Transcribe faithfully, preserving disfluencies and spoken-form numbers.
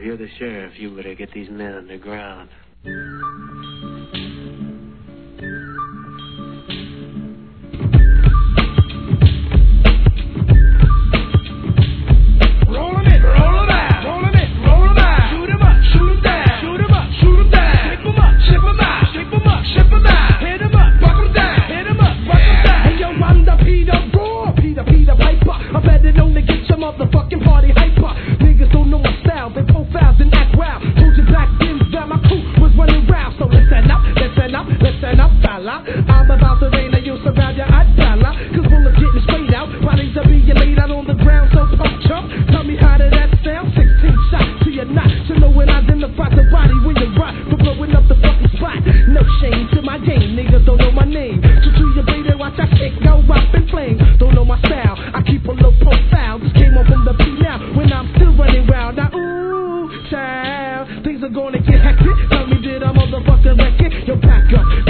you're the sheriff, you better get these men on the ground. Motherfucking party hyper. Niggas don't know my style, they profiles and act wild. Told you back then that my crew was running round. So listen up, listen up, listen up, fella. I'm about to rain and you'll surround your eye, fella. Cause bullets getting sprayed out, bodies are being laid out on the ground. So pump chump, tell me how did that sound? sixteen shots to your knot. To know when I identify the body when you rock for blowing up the fucking spot. No shame to my game, niggas don't know my name. So to your baby, watch I kick, go up in flames. Don't know my style, I keep a low profile. This came up from the P now, when I'm still running wild. Now ooh, child, things are gonna get hectic. Tell me did a motherfucking record? Yo, back up.